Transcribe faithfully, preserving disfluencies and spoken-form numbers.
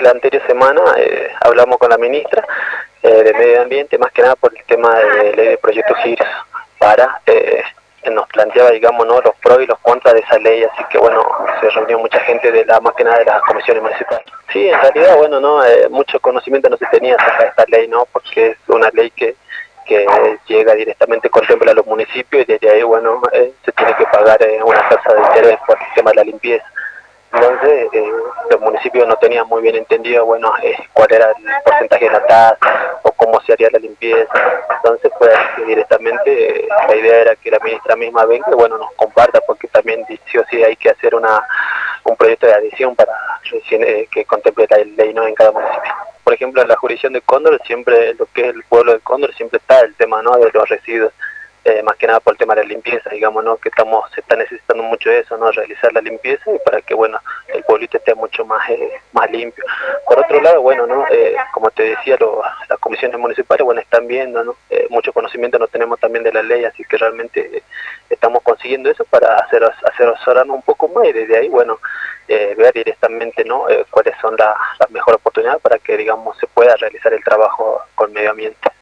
la anterior semana eh, hablamos con la ministra eh, de Medio Ambiente, más que nada por el tema de ley de proyectos giros, para... Eh, nos planteaba, digamos, ¿no?, los pros y los contras de esa ley, así que bueno, se reunió mucha gente de la, más que nada de las comisiones municipales. Sí, en realidad, bueno, no, eh, mucho conocimiento no se tenía acerca de esta ley, ¿no?, porque es una ley que, que llega directamente, contempla a los municipios y desde ahí, bueno, eh, se tiene que pagar eh, una tasa de interés por el tema de la limpieza. Entonces, eh, los municipios no tenían muy bien entendido, bueno, eh, cuál era el porcentaje de la tasa o cómo se haría la limpieza. Entonces, pues directamente eh, la idea era que la ministra misma venga y, bueno, nos comparta, porque también sí o sí hay que hacer una un proyecto de adición para eh, que contemple la ley, ¿no?, en cada municipio. Por ejemplo, en la jurisdicción de Cóndor, siempre, lo que es el pueblo de Cóndor, siempre está el tema, ¿no?, de los residuos. Eh, más que nada por el tema de la limpieza, digamos, ¿no?, que estamos, se está necesitando mucho eso, ¿no?, realizar la limpieza y para que, bueno, el pueblito esté mucho más eh, más limpio. Por otro lado, bueno, ¿no?, eh, como te decía, lo, las comisiones municipales, bueno, están viendo, ¿no?, eh, mucho conocimiento no tenemos también de la ley, así que realmente eh, estamos consiguiendo eso para hacer, hacer asesorarnos un poco más y desde ahí, bueno, eh, ver directamente, ¿no?, eh, cuáles son la, las mejores oportunidades para que, digamos, se pueda realizar el trabajo con medio ambiente.